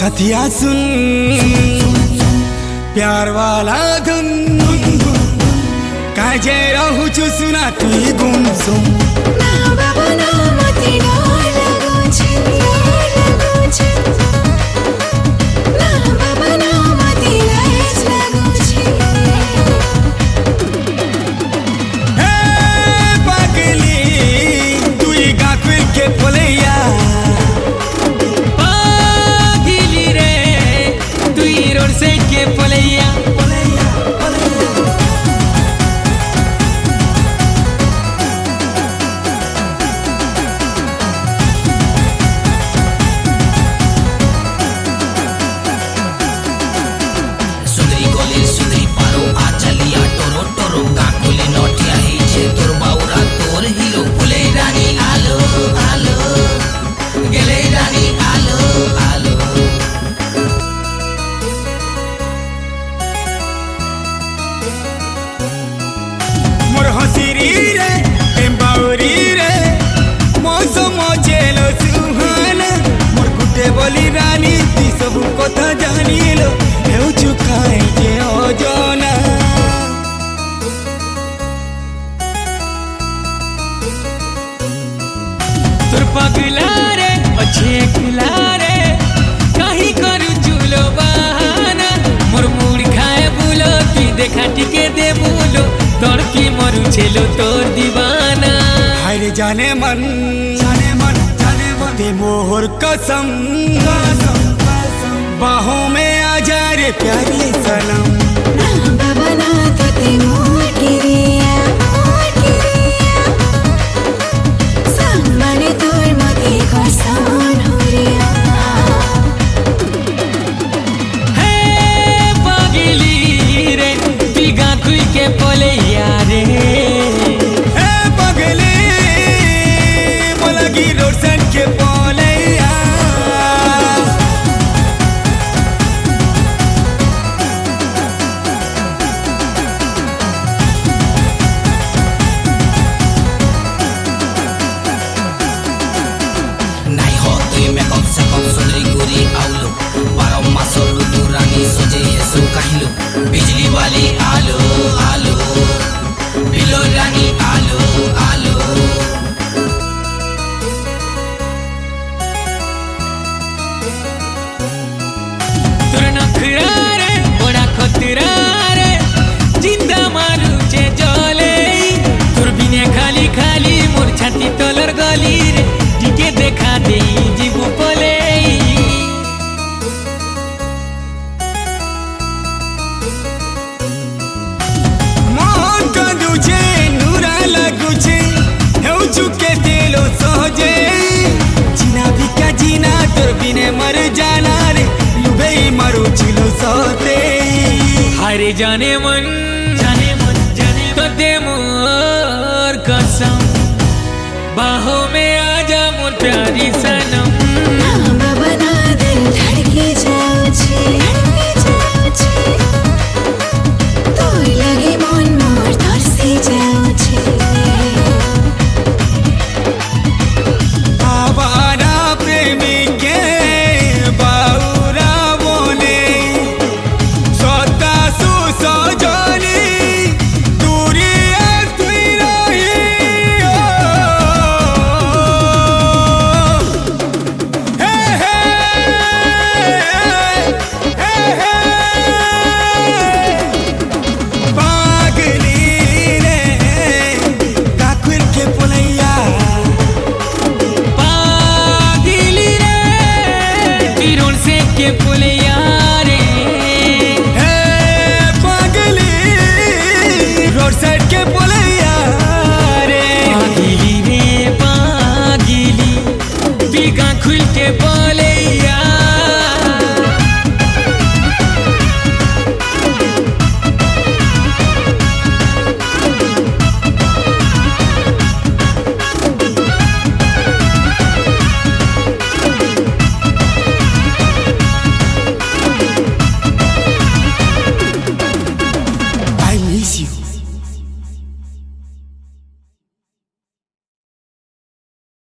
सतिया सुन प्यार वाला धुन काजे रहु छु सुना तुई गुन सुन ना बाबा ना मति डर लागु छ ना बाबा ना मति लाज लागु छ हे पागली तुई गाकुल के पोलैया पागली रे तुई रोड से के पोलैया बोली रानी ती सब कथा जानिलो हेउ चुकाई जे ओजना तोर पगला रे अच्छे खिला रे कहीं करू चूलो बहाना मोर मूड खाए बुलो की देखा टिके दे बुलो तोर की मरु छेलो तोर दीवाना हाय रे जाने मन दे मोहर कसम बाहों में आ जा रे प्यारी सनम ना बाबा ना तते मोर गिरिया सम्माने तोर मते खरसान होरिया हे पागली रे बिगा खुई के पोलैया रे हे पागली मोलगी रोशन के पोलैया नाई हो तुई में कम से कम सुंदरी गोरी आउलो बारह मासों ऋतु रानी सोजे येसु काहिलो बिजली वाली आलो आलो बिलो रानी आलो आलो तोर नखरा रे बड़ा खतरा रे जिंदा मारू चे जले तोर बिने खाली खाली मोर छाती तलर गली रे टिके देखा दे जीबू पले मोहन कंदू छे नूरा लागू छे हेउ चुके तेलो सहजे जीना बिका जीना तोर बिने मर जाना रे लुबे मरु छिलो सोते हरे जाने मन तो दे मोर कसम बाहों में आजा मोर प्यारी सनम